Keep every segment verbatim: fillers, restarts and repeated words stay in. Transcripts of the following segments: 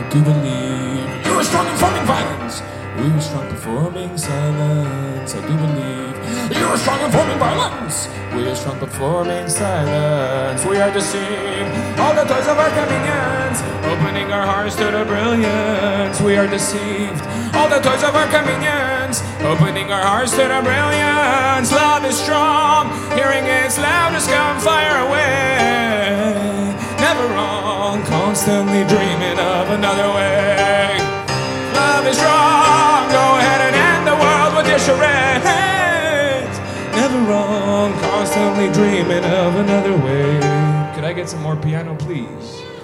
do believe you are strong informing violence. We are strong performing silence. I do believe you are strong informing violence. We are strong performing silence. We are deceived. All the toys of our convenience, opening our hearts to the brilliance. We are deceived. All the toys of our convenience, opening our hearts to the brilliance. Love is strong, hearing its loudest come fire away. Never wrong, constantly dreaming of another way. Love is strong, go ahead and end the world with your charades. Never wrong, constantly dreaming of another way. Could I get some more piano, please?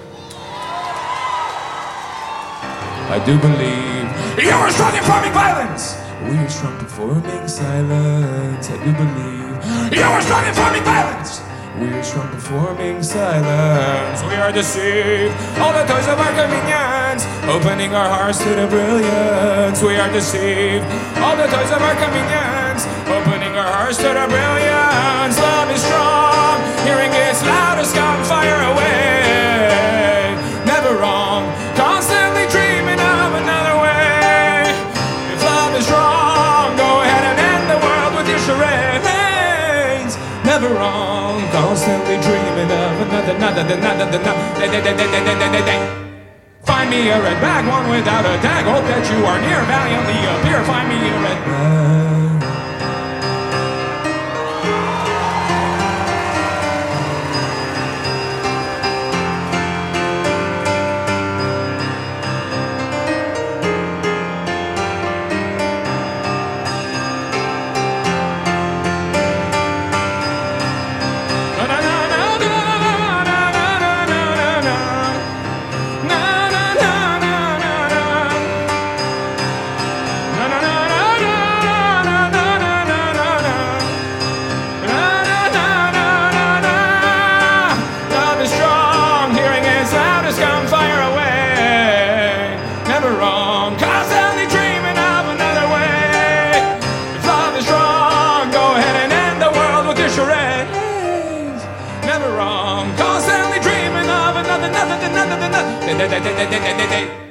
I do believe you are strong informing violence. We are strong performing silence. I do believe you are strong informing violence. We are strong performing silence. We are deceived. All the toys of our convenience, opening our hearts to the brilliance. We are deceived. All the toys of our convenience, opening our hearts to the brilliance. Love is strong, hearing its loudest come fire away. Never wrong, constantly dreaming of another way. If love is strong, go ahead and end the world with your charades. Never wrong, constantly dreaming of another, another, another, another. Find me a red bag, one without a tag. Hope that you are near, valiantly appear. Find me a red bag.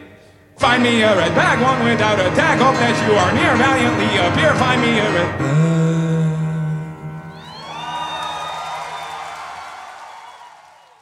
Find me a red bag, one without a tag. Hope that you are near, valiantly appear. Find me a red bag.